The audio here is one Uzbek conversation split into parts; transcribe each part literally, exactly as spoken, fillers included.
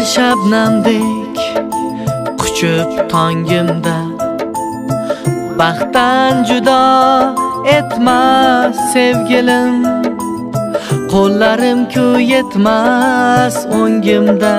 shabnamdek quchib tongimda, baxtdan judo etma sevgilim, qo'llarim-ku yetmas o'ngimda.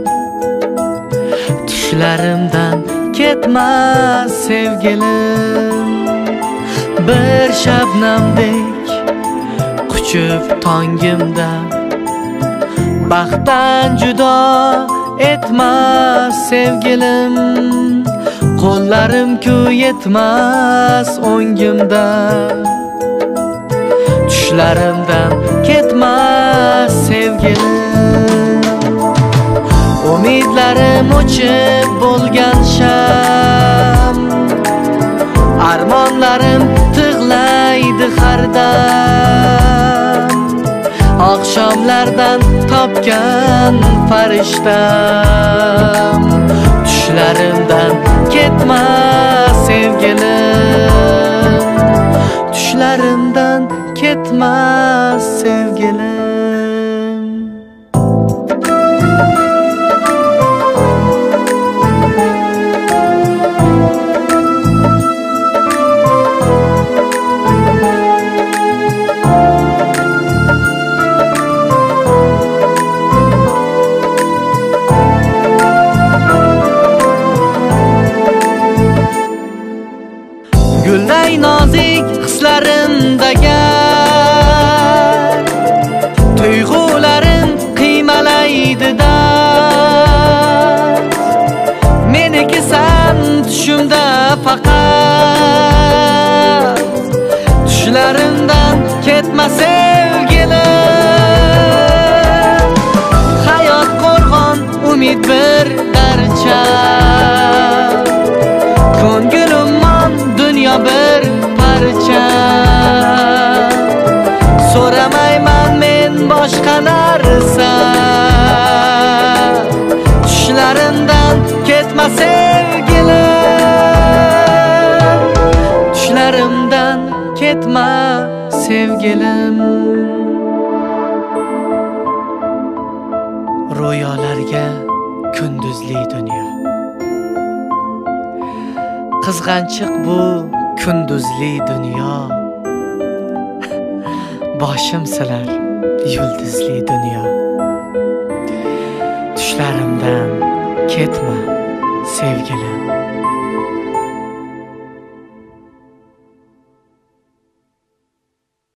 Tushlarimdan ketma sevgilim, bir shabnamdek quchib tongimda, baxtdan judo etma sevgilim, qo'llarim-ku yetmas o'ngimda. Tushlarimdan ketma sevgilim, umidlarim o'chib bo'lgan sham, armonlarim tig'laydi har dam. Oqshomlardan topgan farishtam, tushlarimdan ketma sevgilim, tushlarimdan ketma sevgilim. Gulday nozik hislarimdaga tuyg'ularim qiymalaydi dard. Menikisan tushimda faqat, tushlarimdan ketma sevgilim. Hayot qo'rg'on, umid bir darcha, ko'nglimon dunyo bir parcha. So'ramayman men boshqa narsa, tushlarimdan ketma sevgilim, tushlarimdan ketma sevgilim. Ro'yolarga kunduzli dunyo, qizg'anchiq bu kunduzli dunyo. Boshim silar yulduzli dunyo, tushlarimdan ketma sevgilim.